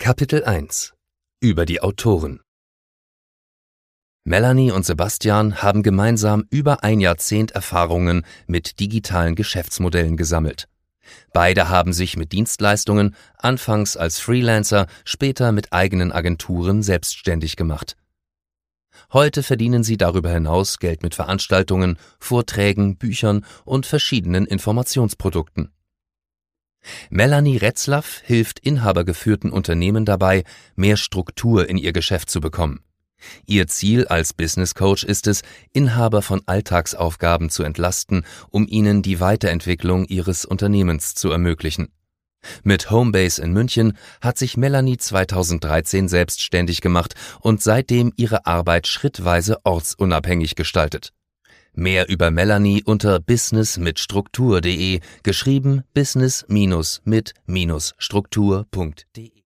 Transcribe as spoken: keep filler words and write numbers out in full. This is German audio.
Kapitel eins – Über die Autoren. Melanie und Sebastian haben gemeinsam über ein Jahrzehnt Erfahrungen mit digitalen Geschäftsmodellen gesammelt. Beide haben sich mit Dienstleistungen, anfangs als Freelancer, später mit eigenen Agenturen selbstständig gemacht. Heute verdienen sie darüber hinaus Geld mit Veranstaltungen, Vorträgen, Büchern und verschiedenen Informationsprodukten. Melanie Retzlaff hilft inhabergeführten Unternehmen dabei, mehr Struktur in ihr Geschäft zu bekommen. Ihr Ziel als Business Coach ist es, Inhaber von Alltagsaufgaben zu entlasten, um ihnen die Weiterentwicklung ihres Unternehmens zu ermöglichen. Mit Homebase in München hat sich Melanie zweitausenddreizehn selbstständig gemacht und seitdem ihre Arbeit schrittweise ortsunabhängig gestaltet. Mehr über Melanie unter business mit struktur punkt de, geschrieben business mit Struktur punkt de.